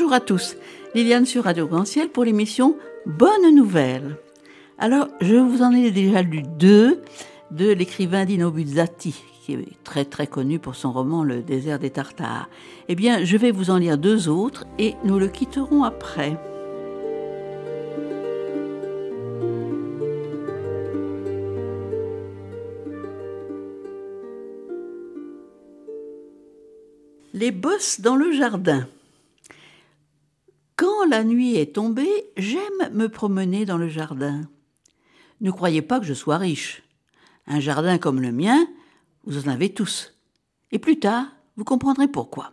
Bonjour à tous, Liliane sur Radio Grand Ciel pour l'émission Bonne Nouvelle. Alors, je vous en ai déjà lu deux de l'écrivain Dino Buzzati, qui est très très connu pour son roman Le désert des Tartares. Eh bien, je vais vous en lire deux autres et nous le quitterons après. Les bosses dans le jardin. Quand la nuit est tombée, j'aime me promener dans le jardin. Ne croyez pas que je sois riche. Un jardin comme le mien, vous en avez tous. Et plus tard, vous comprendrez pourquoi.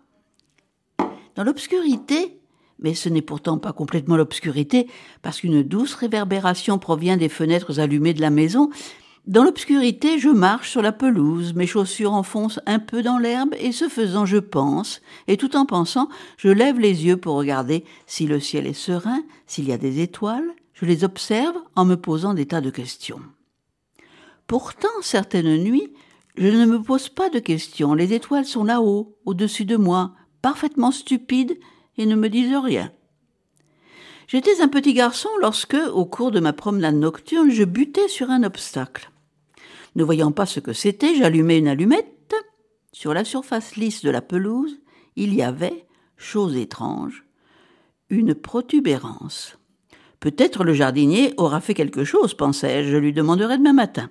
Dans l'obscurité, mais ce n'est pourtant pas complètement l'obscurité, parce qu'une douce réverbération provient des fenêtres allumées de la maison, dans l'obscurité, je marche sur la pelouse, mes chaussures enfoncent un peu dans l'herbe et ce faisant, je pense. Et tout en pensant, je lève les yeux pour regarder si le ciel est serein, s'il y a des étoiles. Je les observe en me posant des tas de questions. Pourtant, certaines nuits, je ne me pose pas de questions. Les étoiles sont là-haut, au-dessus de moi, parfaitement stupides et ne me disent rien. J'étais un petit garçon lorsque, au cours de ma promenade nocturne, je butai sur un obstacle. Ne voyant pas ce que c'était, j'allumai une allumette. Sur la surface lisse de la pelouse, il y avait, chose étrange, une protubérance. Peut-être le jardinier aura fait quelque chose, pensai-je, je lui demanderai demain matin.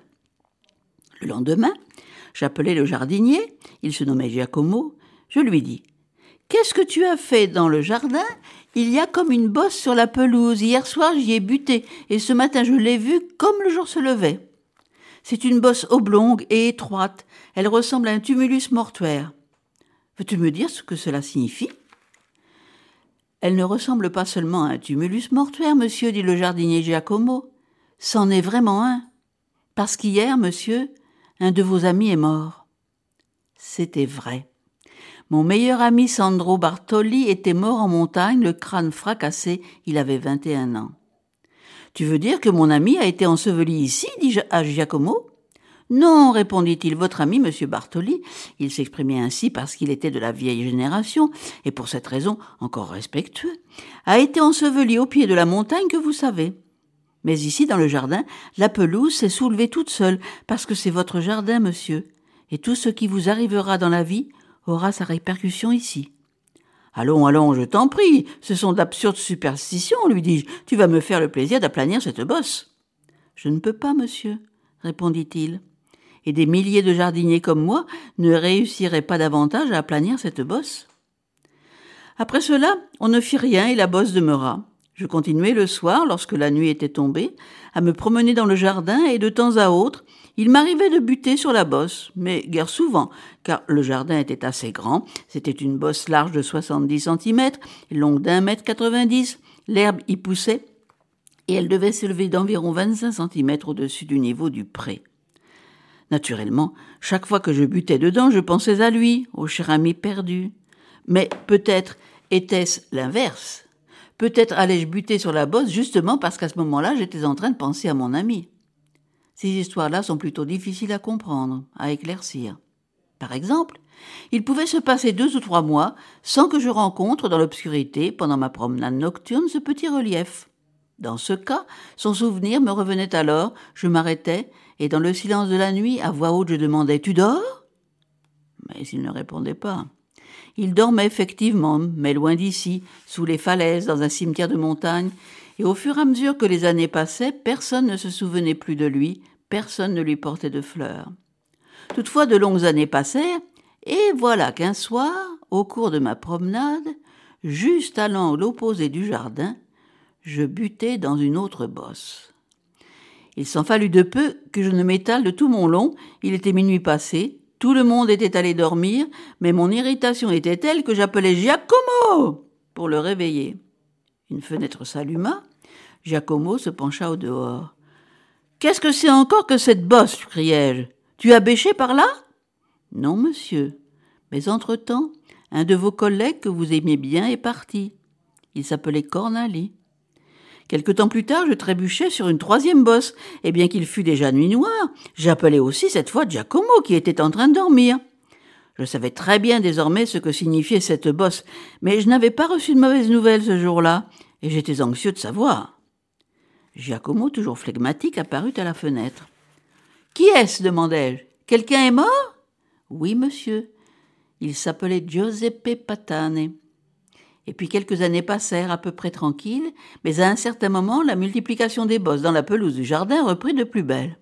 Le lendemain, j'appelai le jardinier, il se nommait Giacomo, je lui dis « Qu'est-ce que tu as fait dans le jardin ? Il y a comme une bosse sur la pelouse. Hier soir, j'y ai buté, et ce matin, je l'ai vue comme le jour se levait. C'est une bosse oblongue et étroite. Elle ressemble à un tumulus mortuaire. Veux-tu me dire ce que cela signifie ? Elle ne ressemble pas seulement à un tumulus mortuaire, monsieur, dit le jardinier Giacomo. C'en est vraiment un. Parce qu'hier, monsieur, un de vos amis est mort. C'était vrai. Mon meilleur ami Sandro Bartoli était mort en montagne, le crâne fracassé, il avait 21 ans. « Tu veux dire que mon ami a été enseveli ici ?» dis-je à Giacomo. « Non, répondit-il, votre ami, monsieur Bartoli, il s'exprimait ainsi parce qu'il était de la vieille génération, et pour cette raison encore respectueux, a été enseveli au pied de la montagne que vous savez. Mais ici, dans le jardin, la pelouse s'est soulevée toute seule, parce que c'est votre jardin, monsieur, et tout ce qui vous arrivera dans la vie aura sa répercussion ici. » « Allons, je t'en prie, ce sont d'absurdes superstitions, lui dis-je. Tu vas me faire le plaisir d'aplanir cette bosse. »« Je ne peux pas, monsieur, répondit-il. Et des milliers de jardiniers comme moi ne réussiraient pas davantage à aplanir cette bosse. » Après cela, on ne fit rien et la bosse demeura. Je continuai le soir, lorsque la nuit était tombée, à me promener dans le jardin et de temps à autre, il m'arrivait de buter sur la bosse, mais guère souvent, car le jardin était assez grand, c'était une bosse large de 70 cm, longue d'1,90 m, l'herbe y poussait, et elle devait s'élever d'environ 25 cm au-dessus du niveau du pré. Naturellement, chaque fois que je butais dedans, je pensais à lui, au cher ami perdu. Mais peut-être était-ce l'inverse. Peut-être allais-je buter sur la bosse justement parce qu'à ce moment-là, j'étais en train de penser à mon ami. Ces histoires-là sont plutôt difficiles à comprendre, à éclaircir. Par exemple, il pouvait se passer 2 ou 3 mois sans que je rencontre dans l'obscurité, pendant ma promenade nocturne, ce petit relief. Dans ce cas, son souvenir me revenait alors, je m'arrêtais, et dans le silence de la nuit, à voix haute, je demandais « Tu dors ?» Mais il ne répondait pas. Il dormait effectivement, mais loin d'ici, sous les falaises, dans un cimetière de montagne, et au fur et à mesure que les années passaient, personne ne se souvenait plus de lui, personne ne lui portait de fleurs. Toutefois, de longues années passèrent, et voilà qu'un soir, au cours de ma promenade, juste à l'angle opposé du jardin, je butai dans une autre bosse. Il s'en fallut de peu que je ne m'étale de tout mon long, il était minuit passé, tout le monde était allé dormir, mais mon irritation était telle que j'appelai Giacomo pour le réveiller. Une fenêtre s'alluma, Giacomo se pencha au dehors. « Qu'est-ce que c'est encore que cette bosse ?» criai-je. « Tu as bêché par là ?»« Non, monsieur, mais entre-temps, un de vos collègues que vous aimiez bien est parti. Il s'appelait Cornali. Quelque temps plus tard, je trébuchai sur une 3e bosse, et bien qu'il fût déjà nuit noire, j'appelai aussi cette fois Giacomo qui était en train de dormir. Je savais très bien désormais ce que signifiait cette bosse, mais je n'avais pas reçu de mauvaises nouvelles ce jour-là, et j'étais anxieux de savoir. Giacomo, toujours flegmatique, apparut à la fenêtre. « Qui est-ce » demandai-je. « Quelqu'un est mort ?»« Oui, monsieur. Il s'appelait Giuseppe Patane. » Et puis quelques années passèrent à peu près tranquilles, mais à un certain moment, la multiplication des bosses dans la pelouse du jardin reprit de plus belle.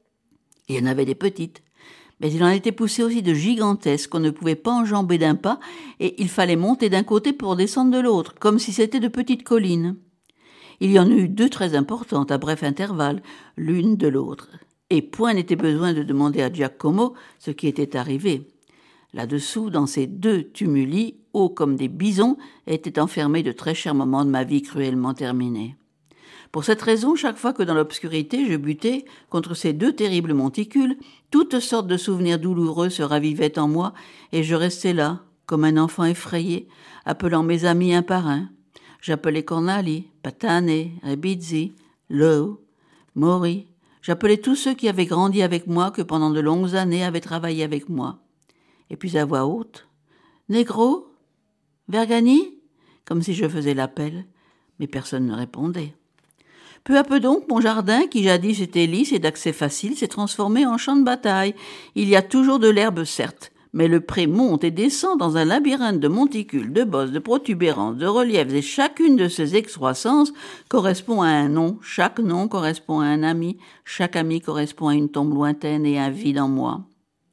Il y en avait des petites, mais il en était poussé aussi de gigantesques qu'on ne pouvait pas enjamber d'un pas, et il fallait monter d'un côté pour descendre de l'autre, comme si c'était de petites collines. Il y en eut 2 très importantes, à bref intervalle, l'une de l'autre. Et point n'était besoin de demander à Giacomo ce qui était arrivé. Là-dessous, dans ces 2 tumuli, hauts comme des bisons, étaient enfermés de très chers moments de ma vie cruellement terminés. Pour cette raison, chaque fois que dans l'obscurité je butais contre ces 2 terribles monticules, toutes sortes de souvenirs douloureux se ravivaient en moi, et je restais là, comme un enfant effrayé, appelant mes amis un par un. J'appelais Cornali, Patane, Rebizzi, Lowe, Mori. J'appelais tous ceux qui avaient grandi avec moi, que pendant de longues années avaient travaillé avec moi. Et puis à voix haute, Negro, Vergani, comme si je faisais l'appel, mais personne ne répondait. Peu à peu donc, mon jardin, qui jadis était lisse et d'accès facile, s'est transformé en champ de bataille. Il y a toujours de l'herbe, certes, mais le pré monte et descend dans un labyrinthe de monticules, de bosses, de protubérances, de reliefs, et chacune de ces excroissances correspond à un nom, chaque nom correspond à un ami, chaque ami correspond à une tombe lointaine et un vide en moi.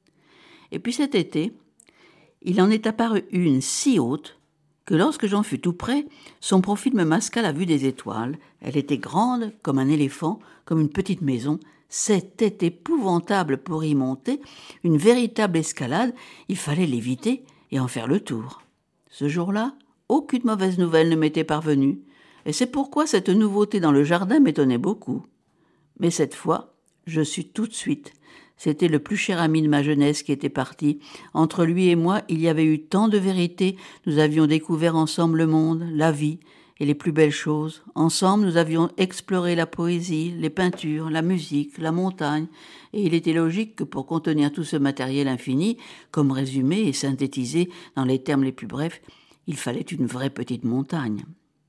Et puis cet été, il en est apparu une si haute que lorsque j'en fus tout près, son profil me masqua la vue des étoiles. Elle était grande comme un éléphant, comme une petite maison. C'était épouvantable pour y monter, une véritable escalade. Il fallait l'éviter et en faire le tour. Ce jour-là, aucune mauvaise nouvelle ne m'était parvenue, et c'est pourquoi cette nouveauté dans le jardin m'étonnait beaucoup. Mais cette fois, je sus tout de suite. C'était le plus cher ami de ma jeunesse qui était parti. Entre lui et moi, il y avait eu tant de vérité. Nous avions découvert ensemble le monde, la vie et les plus belles choses. Ensemble, nous avions exploré la poésie, les peintures, la musique, la montagne. Et il était logique que pour contenir tout ce matériel infini, comme résumé et synthétisé dans les termes les plus brefs, il fallait une vraie petite montagne.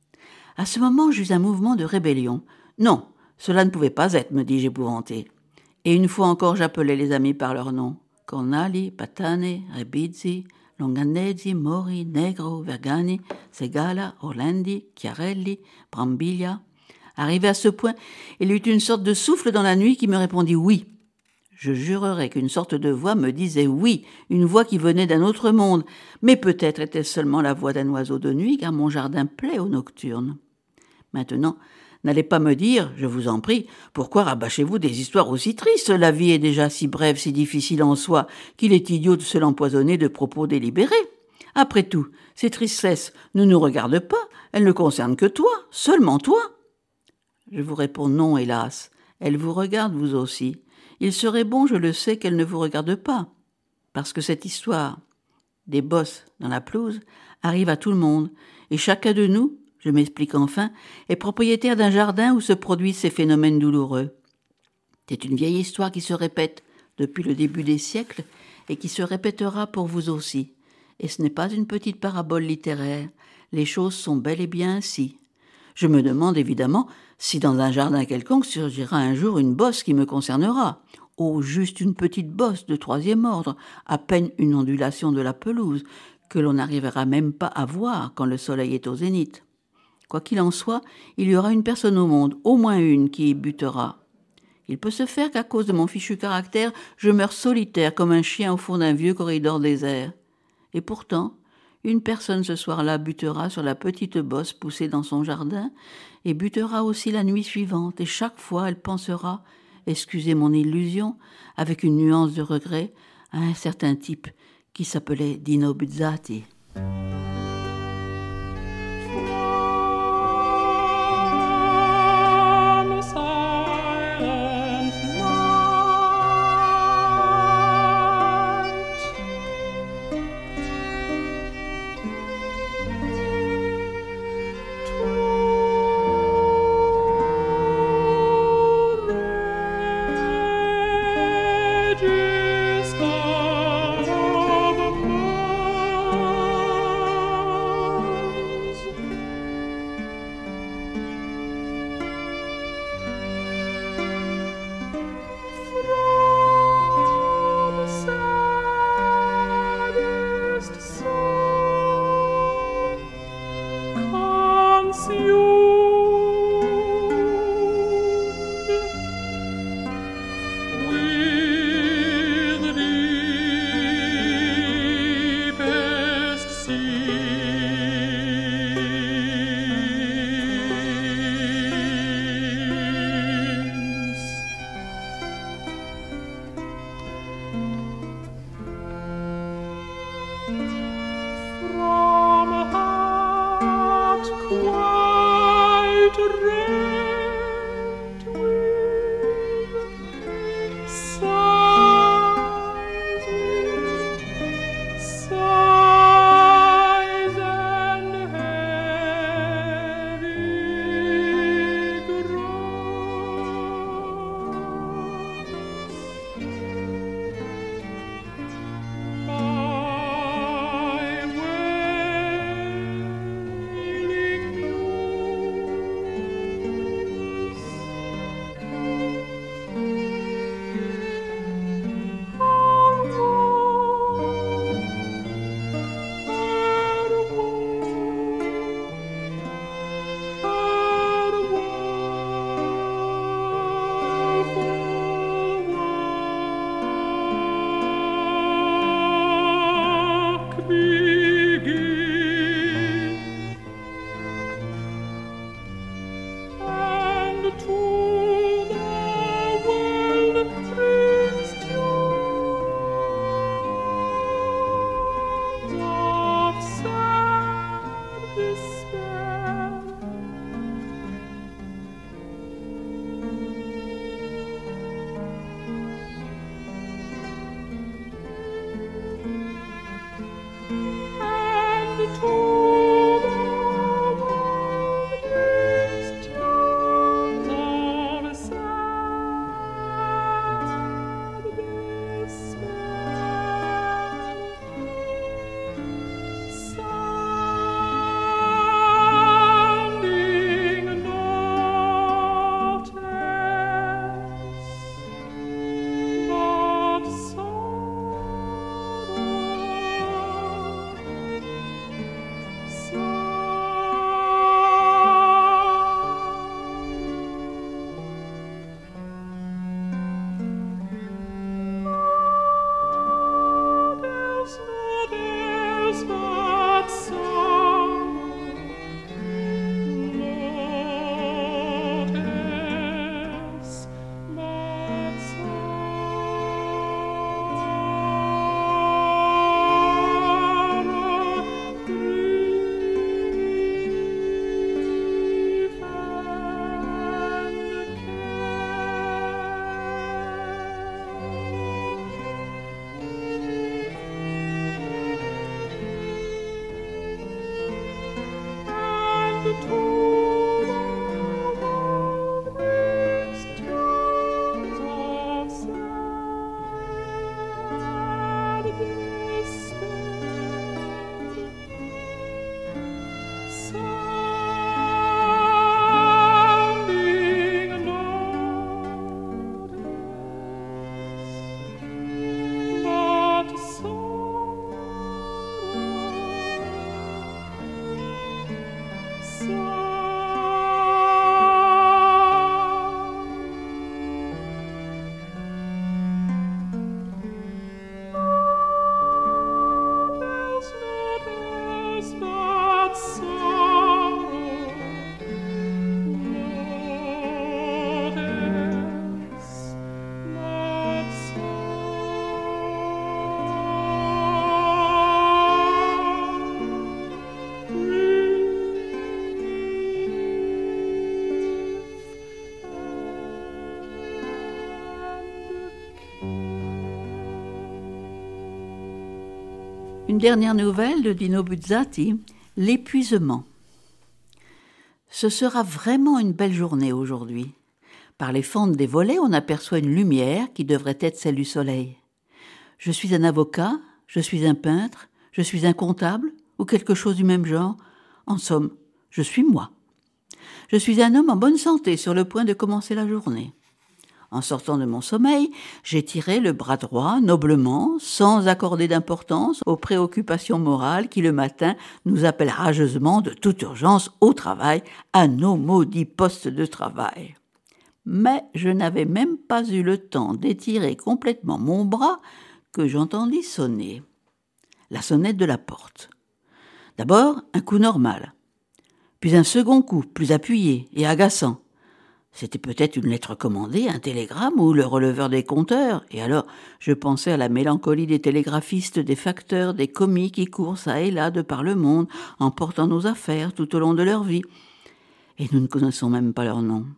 À ce moment, j'eus un mouvement de rébellion. Non, cela ne pouvait pas être, me dis-je épouvanté. Et une fois encore, j'appelais les amis par leur nom. Cornali, Patane, Rebizzi, Longanesi, Mori, Negro, Vergani, Segala, Orlandi, Chiarelli, Brambilla. Arrivé à ce point, il y eut une sorte de souffle dans la nuit qui me répondit oui. Je jurerais qu'une sorte de voix me disait oui, une voix qui venait d'un autre monde, mais peut-être était-ce seulement la voix d'un oiseau de nuit, car mon jardin plaît aux nocturnes. Maintenant, n'allez pas me dire, je vous en prie, pourquoi rabâchez-vous des histoires aussi tristes? La vie est déjà si brève, si difficile en soi, qu'il est idiot de se l'empoisonner de propos délibérés. Après tout, ces tristesses ne nous regardent pas, elles ne concernent que toi, seulement toi. Je vous réponds non, hélas, elles vous regardent vous aussi. Il serait bon, je le sais, qu'elles ne vous regardent pas, parce que cette histoire des bosses dans la pelouse arrive à tout le monde, et chacun de nous, je m'explique enfin, est propriétaire d'un jardin où se produisent ces phénomènes douloureux. C'est une vieille histoire qui se répète depuis le début des siècles et qui se répétera pour vous aussi. Et ce n'est pas une petite parabole littéraire, les choses sont bel et bien ainsi. Je me demande évidemment si dans un jardin quelconque surgira un jour une bosse qui me concernera. Oh, juste une petite bosse de 3e ordre, à peine une ondulation de la pelouse, que l'on n'arrivera même pas à voir quand le soleil est au zénith. Quoi qu'il en soit, il y aura une personne au monde, au moins une, qui y butera. Il peut se faire qu'à cause de mon fichu caractère, je meure solitaire comme un chien au fond d'un vieux corridor désert. Et pourtant, une personne ce soir-là butera sur la petite bosse poussée dans son jardin, et butera aussi la nuit suivante, et chaque fois elle pensera, excusez mon illusion, avec une nuance de regret, à un certain type qui s'appelait Dino Buzzati. Une dernière nouvelle de Dino Buzzati, l'épuisement. Ce sera vraiment une belle journée aujourd'hui. Par les fentes des volets, on aperçoit une lumière qui devrait être celle du soleil. Je suis un avocat, je suis un peintre, je suis un comptable ou quelque chose du même genre. En somme, je suis moi. Je suis un homme en bonne santé sur le point de commencer la journée. En sortant de mon sommeil, j'ai tiré le bras droit noblement, sans accorder d'importance aux préoccupations morales qui le matin nous appellent rageusement de toute urgence au travail, à nos maudits postes de travail. Mais je n'avais même pas eu le temps d'étirer complètement mon bras que j'entendis sonner. La sonnette de la porte. D'abord, un coup normal, puis un second coup, plus appuyé et agaçant. C'était peut-être une lettre commandée, un télégramme ou le releveur des compteurs. Et alors, je pensais à la mélancolie des télégraphistes, des facteurs, des commis qui courent ça et là de par le monde, emportant nos affaires tout au long de leur vie. Et nous ne connaissons même pas leur nom.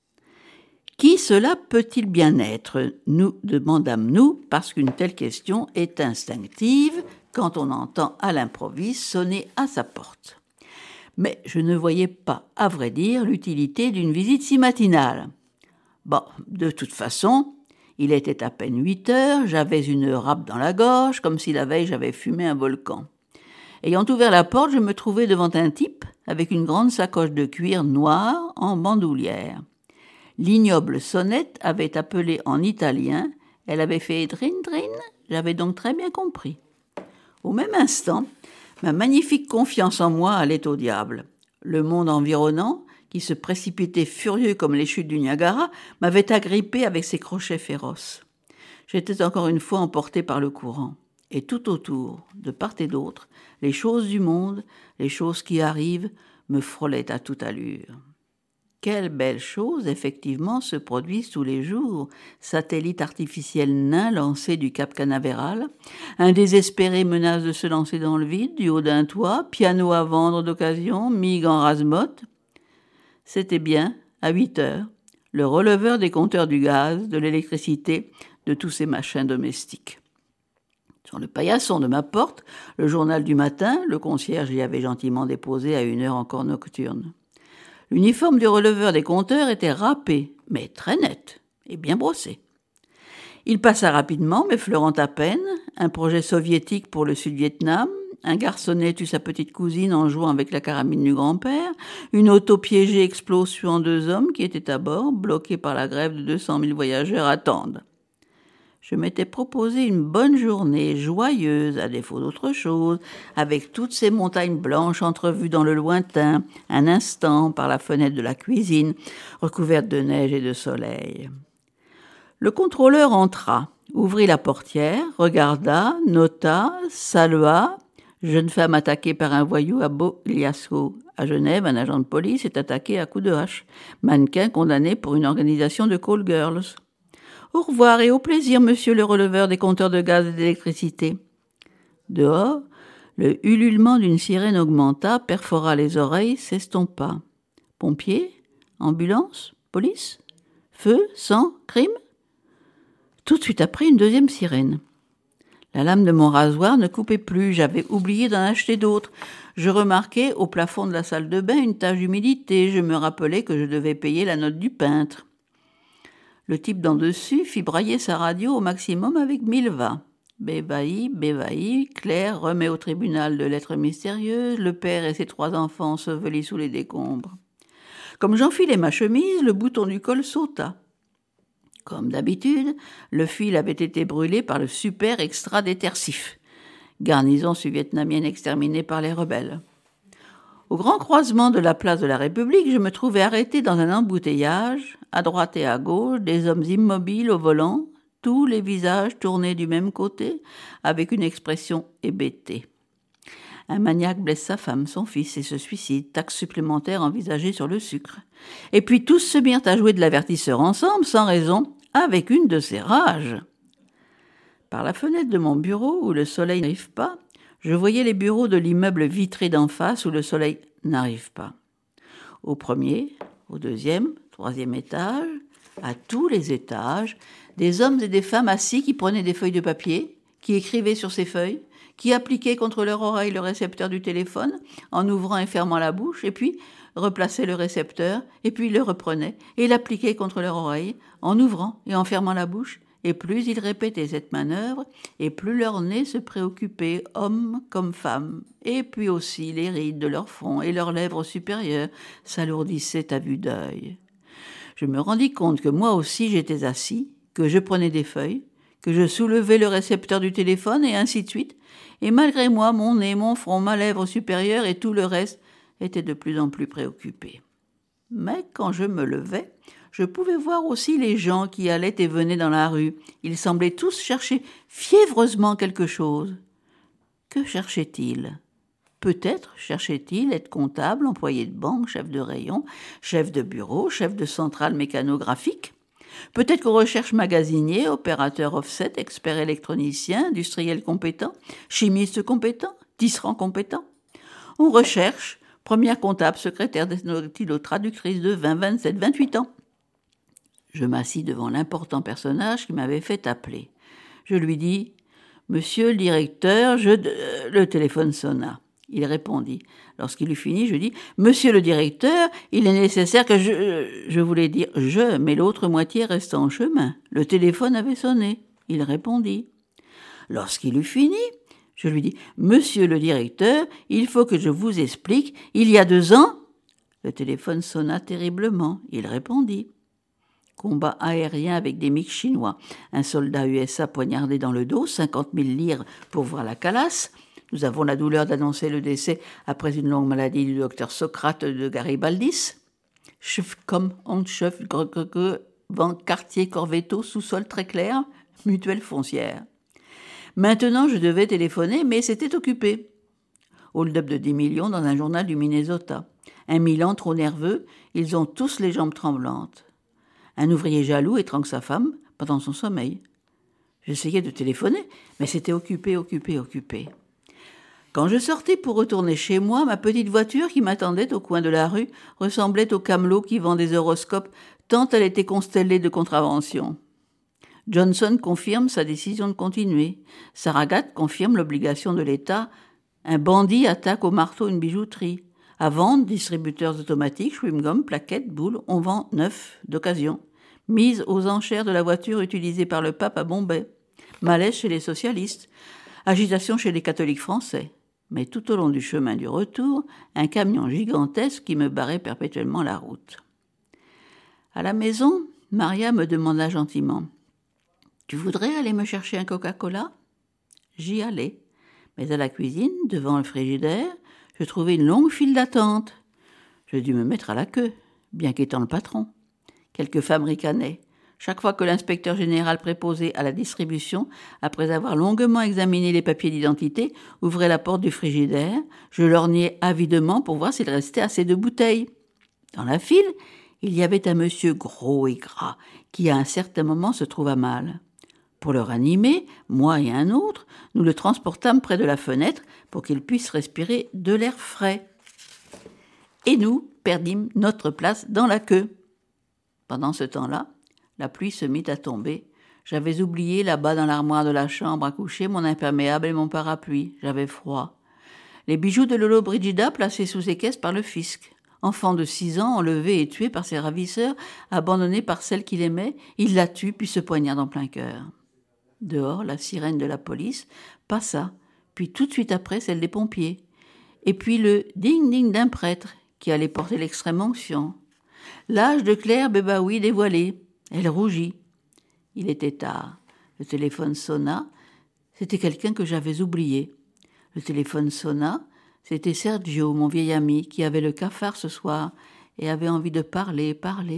Qui cela peut-il bien être ? Nous demandâmes-nous, parce qu'une telle question est instinctive quand on entend à l'improviste sonner à sa porte. Mais je ne voyais pas, à vrai dire, l'utilité d'une visite si matinale. Bon, de toute façon, il était à peine 8 heures, j'avais une râpe dans la gorge, comme si la veille j'avais fumé un volcan. Ayant ouvert la porte, je me trouvais devant un type avec une grande sacoche de cuir noire en bandoulière. L'ignoble sonnette avait appelé en italien, elle avait fait « drin drin », j'avais donc très bien compris. Au même instant, ma magnifique confiance en moi allait au diable. Le monde environnant, qui se précipitait furieux comme les chutes du Niagara, m'avait agrippé avec ses crochets féroces. J'étais encore une fois emporté par le courant. Et tout autour, de part et d'autre, les choses du monde, les choses qui arrivent, me frôlaient à toute allure. Quelles belles choses, effectivement, se produisent tous les jours. Satellite artificiel nain lancé du Cap Canaveral, un désespéré menace de se lancer dans le vide, du haut d'un toit, piano à vendre d'occasion, migue en rase-motte. C'était bien, à 8 heures, le releveur des compteurs du gaz, de l'électricité, de tous ces machins domestiques. Sur le paillasson de ma porte, le journal du matin, le concierge y avait gentiment déposé à une heure encore nocturne. L'uniforme du releveur des compteurs était râpé, mais très net et bien brossé. Il passa rapidement, m'effleurant à peine, un projet soviétique pour le Sud-Vietnam, un garçonnet tue sa petite cousine en jouant avec la carabine du grand-père, une auto piégée explose tuant 2 hommes qui étaient à bord, bloqués par la grève de 200 000 voyageurs attendent. Je m'étais proposé une bonne journée, joyeuse, à défaut d'autre chose, avec toutes ces montagnes blanches entrevues dans le lointain, un instant par la fenêtre de la cuisine, recouverte de neige et de soleil. Le contrôleur entra, ouvrit la portière, regarda, nota, salua. Jeune femme attaquée par un voyou à Bogliasco. À Genève, un agent de police est attaqué à coups de hache. Mannequin condamné pour une organisation de call girls. Au revoir et au plaisir, monsieur le releveur des compteurs de gaz et d'électricité. Dehors, le ululement d'une sirène augmenta, perfora les oreilles, s'estompa. Pompiers? Ambulance? Police? Feu? Sang? Crime? Tout de suite après, une deuxième sirène. La lame de mon rasoir ne coupait plus, j'avais oublié d'en acheter d'autres. Je remarquai au plafond de la salle de bain une tache d'humidité, je me rappelais que je devais payer la note du peintre. Le type d'en dessus fit brailler sa radio au maximum avec 1000 va. Bévaï, Claire remet au tribunal de lettres mystérieuses, le père et ses 3 enfants ensevelis sous les décombres. Comme j'enfilai ma chemise, le bouton du col sauta. Comme d'habitude, le fil avait été brûlé par le super extra détersif, garnison sud-vietnamienne exterminée par les rebelles. Au grand croisement de la place de la République, je me trouvais arrêté dans un embouteillage, à droite et à gauche, des hommes immobiles au volant, tous les visages tournés du même côté, avec une expression hébétée. Un maniaque blesse sa femme, son fils et se suicide, taxe supplémentaire envisagée sur le sucre. Et puis tous se mirent à jouer de l'avertisseur ensemble, sans raison, avec une de ces rages. Par la fenêtre de mon bureau, où le soleil n'arrive pas, je voyais les bureaux de l'immeuble vitré d'en face où le soleil n'arrive pas. Au premier, au deuxième, 3e étage, à tous les étages, des hommes et des femmes assis qui prenaient des feuilles de papier, qui écrivaient sur ces feuilles, qui appliquaient contre leur oreille le récepteur du téléphone en ouvrant et fermant la bouche, et puis replaçaient le récepteur, et puis le reprenaient et l'appliquaient contre leur oreille en ouvrant et en fermant la bouche. Et plus ils répétaient cette manœuvre, et plus leur nez se préoccupait, hommes comme femmes. Et puis aussi les rides de leur front et leurs lèvres supérieures s'alourdissaient à vue d'œil. Je me rendis compte que moi aussi j'étais assis, que je prenais des feuilles, que je soulevais le récepteur du téléphone, et ainsi de suite. Et malgré moi, mon nez, mon front, ma lèvre supérieure et tout le reste étaient de plus en plus préoccupés. Mais quand je me levais, je pouvais voir aussi les gens qui allaient et venaient dans la rue. Ils semblaient tous chercher fiévreusement quelque chose. Que cherchaient-ils ? Peut-être cherchaient-ils être comptable, employé de banque, chef de rayon, chef de bureau, chef de centrale mécanographique. Peut-être qu'on recherche magasinier, opérateur offset, expert électronicien, industriel compétent, chimiste compétent, tisserand compétent. On recherche première comptable, secrétaire traductrice de 20, 27, 28 ans. Je m'assis devant l'important personnage qui m'avait fait appeler. Je lui dis « Monsieur le directeur, Le téléphone sonna. Il répondit. Lorsqu'il eut fini, je dis « Monsieur le directeur, il est nécessaire que je voulais dire « je », mais l'autre moitié restait en chemin. Le téléphone avait sonné. Il répondit. Lorsqu'il eut fini, je lui dis « Monsieur le directeur, il faut que je vous explique, il y a 2 ans… » Le téléphone sonna terriblement. Il répondit. Combat aérien avec des MiG chinois. Un soldat USA poignardé dans le dos, 50 000 livres pour voir la calasse. Nous avons la douleur d'annoncer le décès après une longue maladie du docteur Socrate de Garibaldis. Chef comme on chef quartier Corvetto, sous-sol très clair, mutuelle foncière. Maintenant, je devais téléphoner, mais c'était occupé. Hold-up de 10 millions dans un journal du Minnesota. Un Milan trop nerveux, ils ont tous les jambes tremblantes. Un ouvrier jaloux étrangle sa femme pendant son sommeil. J'essayais de téléphoner, mais c'était occupé. Quand je sortais pour retourner chez moi, ma petite voiture qui m'attendait au coin de la rue ressemblait au camelot qui vend des horoscopes tant elle était constellée de contraventions. Johnson confirme sa décision de continuer. Saragat confirme l'obligation de l'État. Un bandit attaque au marteau une bijouterie. À vendre, distributeurs automatiques, chewing-gum, plaquettes, boules, on vend 9 d'occasion. Mise aux enchères de la voiture utilisée par le pape à Bombay. Malaise chez les socialistes. Agitation chez les catholiques français. Mais tout au long du chemin du retour, un camion gigantesque qui me barrait perpétuellement la route. À la maison, Maria me demanda gentiment « Tu voudrais aller me chercher un Coca-Cola ?» J'y allais. Mais à la cuisine, devant le frigidaire, je trouvais une longue file d'attente. Je dus me mettre à la queue, bien qu'étant le patron. Quelques femmes ricanaient. Chaque fois que l'inspecteur général préposé à la distribution, après avoir longuement examiné les papiers d'identité, ouvrait la porte du frigidaire, je lorgnais avidement pour voir s'il restait assez de bouteilles. Dans la file, il y avait un monsieur gros et gras, qui à un certain moment se trouva mal. Pour le ranimer, moi et un autre, nous le transportâmes près de la fenêtre pour qu'il puisse respirer de l'air frais. Et nous perdîmes notre place dans la queue. Pendant ce temps-là, la pluie se mit à tomber. J'avais oublié là-bas dans l'armoire de la chambre à coucher mon imperméable et mon parapluie. J'avais froid. Les bijoux de Lolo Brigida placés sous séquestre par le fisc. Enfant de 6 ans, enlevé et tué par ses ravisseurs, abandonné par celle qu'il aimait, il la tue puis se poignarde en plein cœur. Dehors, la sirène de la police passa, puis tout de suite après celle des pompiers. Et puis le ding-ding d'un prêtre qui allait porter l'extrême onction. L'âge de Claire Bebaoui dévoilé. Elle rougit. Il était tard. Le téléphone sonna. C'était quelqu'un que j'avais oublié. Le téléphone sonna. C'était Sergio, mon vieil ami, qui avait le cafard ce soir et avait envie de parler.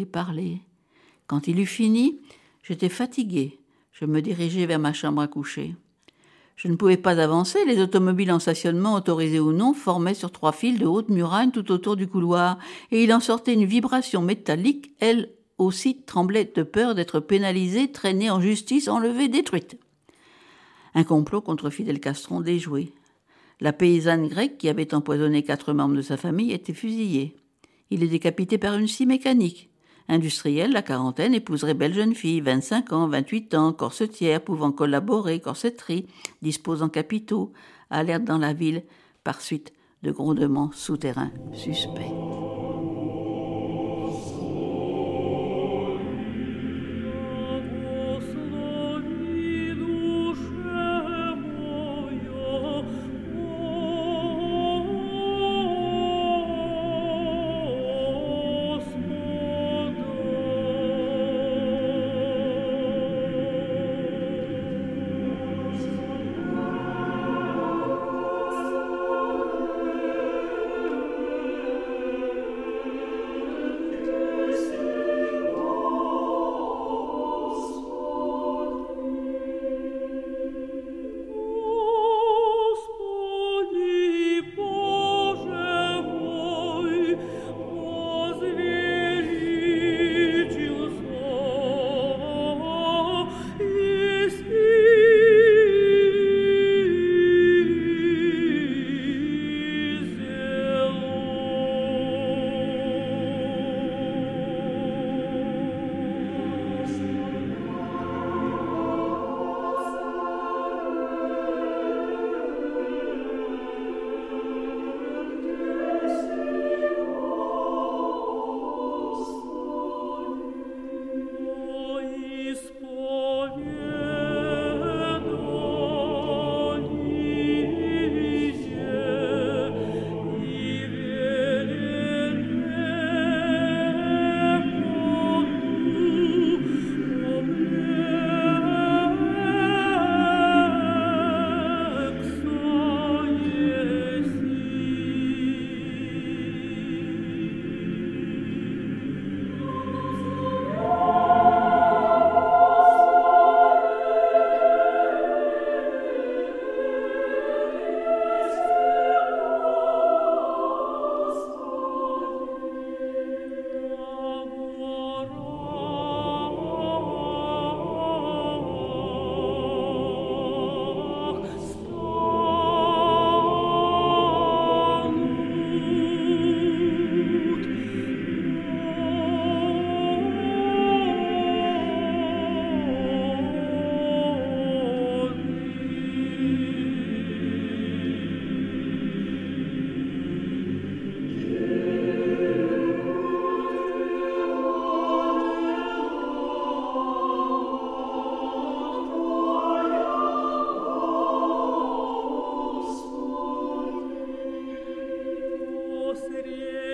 Quand il eut fini, j'étais fatiguée. Je me dirigeais vers ma chambre à coucher. Je ne pouvais pas avancer. Les automobiles en stationnement, autorisées ou non, formaient sur 3 fils de hautes murailles tout autour du couloir, et il en sortait une vibration métallique. Elle aussi tremblait de peur d'être pénalisée, traînée en justice, enlevée, détruite. Un complot contre Fidel Castro déjoué. La paysanne grecque qui avait empoisonné 4 membres de sa famille était fusillée. Il est décapité par une scie mécanique. Industriel, la quarantaine, épouserait belle jeune fille, 25 ans, 28 ans, corsetière, pouvant collaborer, corsetterie, disposant capitaux, alerte dans la ville par suite de grondements souterrains suspects. Serie